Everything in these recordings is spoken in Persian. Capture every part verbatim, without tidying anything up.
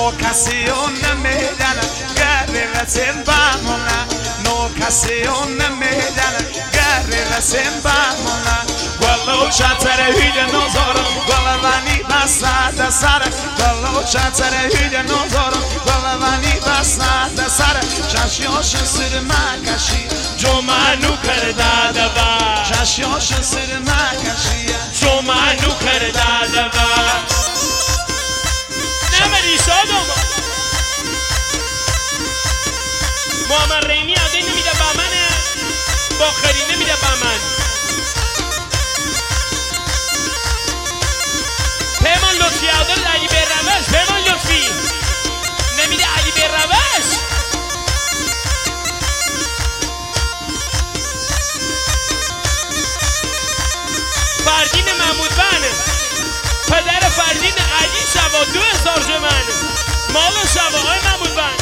N'occasione medana Guerrera sembamona N'occasione medana Guerrera sembamona Quello c'azzare hüde nozoro Quella vani passata sara Quello c'azzare hüde nozoro Quella vani passata sara Chashiosh sirma kashi جمعنو کرده دوا Chashiosh sirma kashi جمعنو کرده دوا نمیری سادم محمد رحیمی عده نمیده با منه باخری نمیده با من پیمان لطفی عده علی به روش پیمان لطفی نمیده علی به روش فردین محمود بن پدر فردین علی شوا دو هزار جمن مال شوا های محمود بن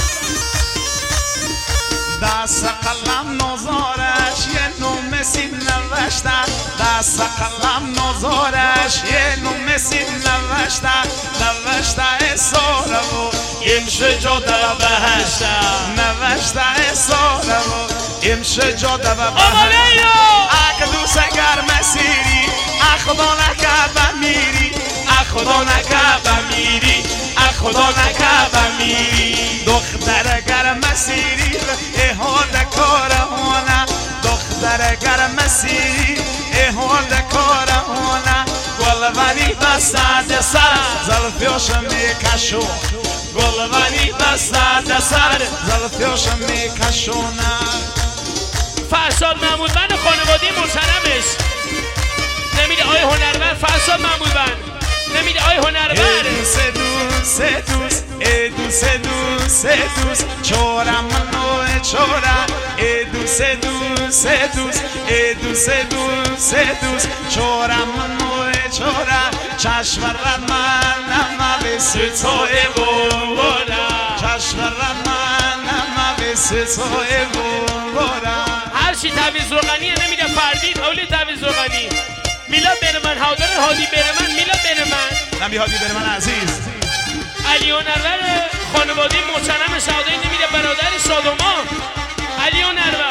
دست قلم نزارش یه نوم سیم نوشته دست قلم نزارش یه نوم سیم نوشته نوشته اساره و امشه جاده و بهشته نوشته اساره و امشه جاده و آماله اگه دوست اگر مسیری اخدا نکه میری خدا نکه میری خدا نکه میری دختر اگر مسیری احال کارهانه دختر اگر مسیری احال کارهانه گلوانی بسته سر زلفیاش میکشو گلوانی بسته سر زلفیاش میکشونه فرشاد محمود بن خانواده محترمش نمیده آی هنرور فرشاد محمود بن نمیده آی هنرور دوست دوست دوست ای دوست دوست دوست چورم منو چورا ای دوست دوست دوست ای دوست دوست دوست چورم منو چورا چشم من نم ستای بورا چشم من نم ستای بورا هر چی تعویض روغنیه نمیده فردین اولی تعویض روغنی میلاد بین من حاضر هادی بین من میلاد بین من نمی هادی بین من عزیز علی هنرور خانواده محترم سعادی نمیده برادر شادوما علی هنرور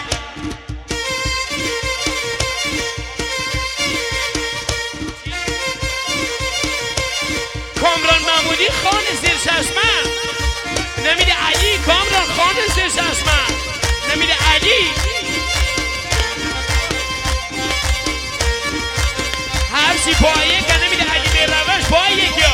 کامران محمودی خان زیر چشمه نمیده علی کامران خان زیر چشمه نمیده علی هر چی پایه که نمیده علی به روش پایه کیا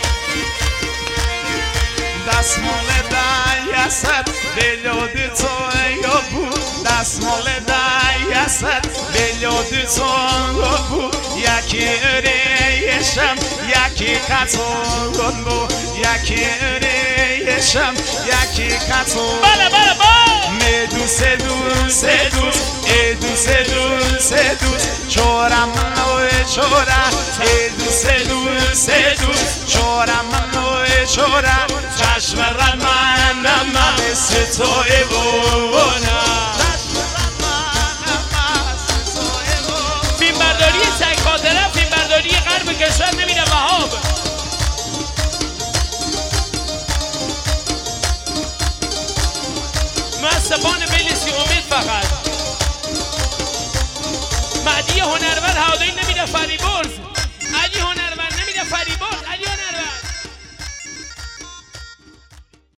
دستمال دایست بلیاد تو یا بود دستمال دایست بلیاد تو یا بود یکی ریشم یکی کتون بود یکی ریشم یکی کتون بله بله بله می دوست دوست دوست ای دوست دوست دوست چورم منو چورا ای دوست دوست دوست چورم منو چورا چشم رن من من ستای بونا فیلم برداری سگ خاطره فیلم برداری غرب کشور نمیده وهاب مصطفان بلیسی امید فقط مهدی هنرور هادی نمیده فریبرز